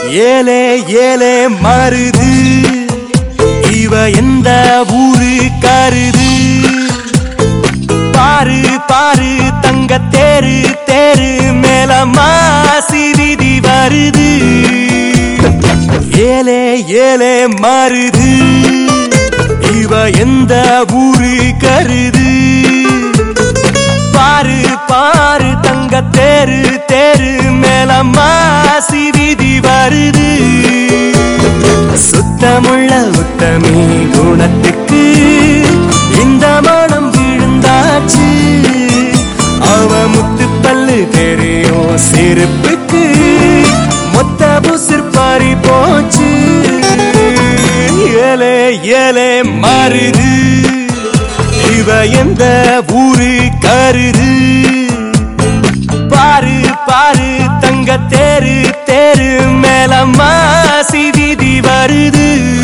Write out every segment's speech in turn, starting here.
ஏலே ஏலே மாறுது இவ எந்த ஊரு கருது பாரு பாரு தங்க தேரு தேரு மேல மாசி வீதி வருது ஏலே ஏலே மாறுது இவ எந்த ஊரு கருது பாரு பாரு தங்க தேரு தேரு மேல மாசி வீதி வருது சுத்தமுள்ள உத்தமி குணத்துக்கு இந்த மனம் விழுந்தாச்சு அவ முத்து பல்லு தெரியும் சிரிப்புக்கு மொத்த புசிர் பாரி போச்சு ஏலே ஏலே மாறுது இவ எந்த ஊரு கருது பாரு பாரு தங்க தேரு தேரு மேல மாசி வீதி வருது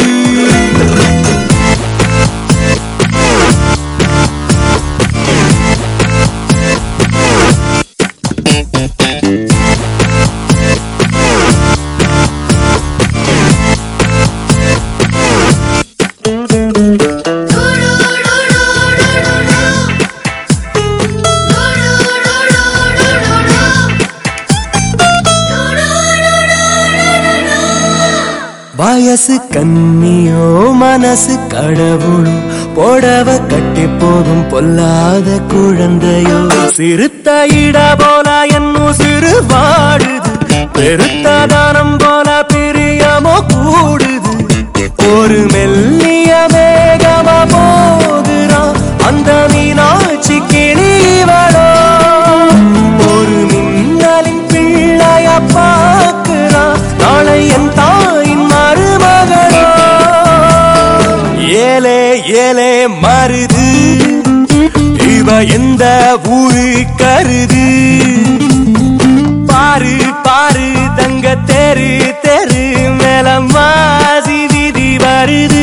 வயசு கண்ணியோ மனசு கடவுளோ போடவ கட்டி போகும் பொல்லாத குழந்தையோ சிறுத்த இட போல என்னும் சிறு வாடுது பெருத்த தானம் போல பிரியமோ கூடுது ஒரு மெல்லிய மேகமா போகிறான் அந்த மீனாட்சி கிளிவளோ ஒரு மின்னலின் பிள்ளைய பார்க்கிறான் நாளை என் தாயின் மருமகளோ ஏலே ஏலே மாறுது இவ எந்த ஊரு கருது பாரு பாரு தங்க தேரு தேரு மேல மாசி வீதி வருது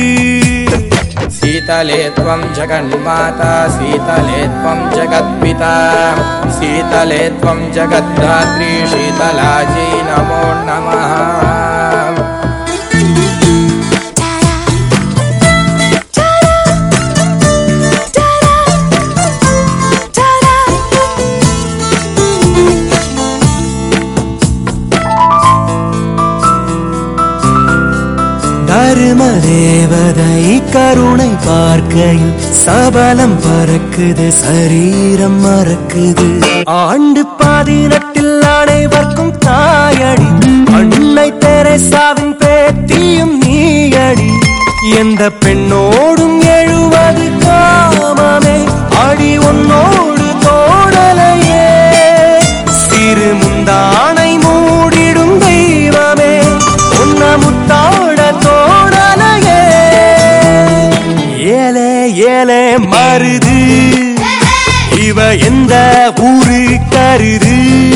शीतले त्वं जगन्माता शीतले त्वं जगत्पिता शीतले त्वं जगद्धात्री शीतलाजी नमो नमः தர்ம தேவதை கருணை பார்க்கையில் சபலம் பறக்குது சரீரம் மறக்குது ஆண்டு 18 அனைவர்க்கும் தாயடி அன்னை தெரேசாவின் பேத்தியும் நீயடி எந்த பெண்ணோடும் 70 காமமே அடி உன்னோடு தோடலையே சிறு முந்தானை மூடிடும் தெய்வமே உன்ன முத்தாட தோடலையே ஏலே ஏலே மாறுது இவ எந்த ஊரு கருது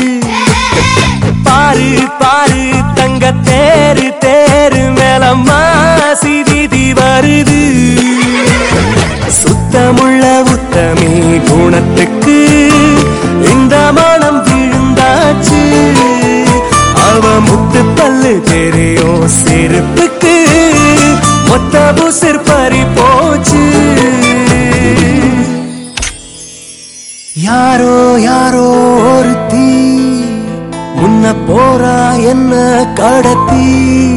பாரு பாரு தங்க தேரு தேரு மேல மாசி வீதி வருது சுத்தமுள்ள உத்தமி குணத்துக்கு இந்த மனம் விழுந்தாச்சு அவ முத்து பல்லு தெரியும் சிரிப்புக்கு மொத்த புசிர் பறி போச்சு யாரோ யாரோ ஒருத்தி முன்ன போறா என்ன கடத்தி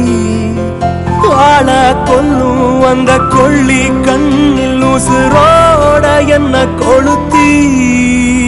வாழ கொல்லும் அந்த கொள்ளி கண்ணில் உசுரோட என்ன கொளுத்தி